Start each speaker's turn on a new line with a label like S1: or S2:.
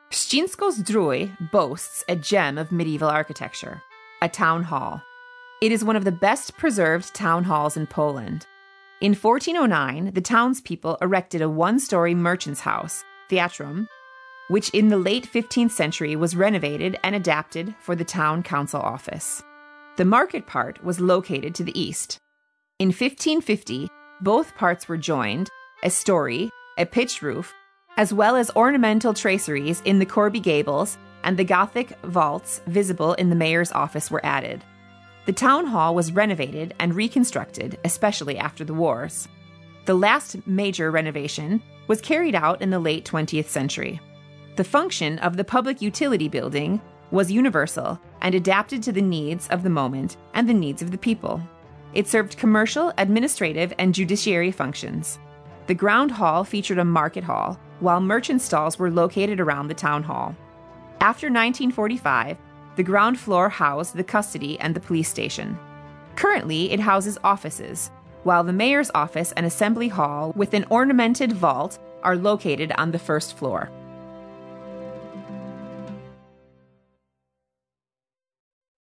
S1: Szczecin-Zdrój boasts a gem of medieval architecture, a town hall. It is one of the best preserved town halls in Poland. In 1409, the townspeople erected a one-story merchant's house, Theatrum, which in the late 15th century was renovated and adapted for the town council office. The market part was located to the east. In 1550, both parts were joined, a story, a pitched roof, as well as ornamental traceries in the Corby gables and the Gothic vaults visible in the mayor's office were added. The town hall was renovated and reconstructed, especially after the wars. The last major renovation was carried out in the late 20th century. The function of the public utility building was universal and adapted to the needs of the moment and the needs of the people. It served commercial, administrative, and judiciary functions. The ground hall featured a market hall, while merchant stalls were located around the town hall. After 1945, the ground floor housed the custody and the police station. Currently, it houses offices, while the mayor's office and assembly hall with an ornamented vault are located on the first floor.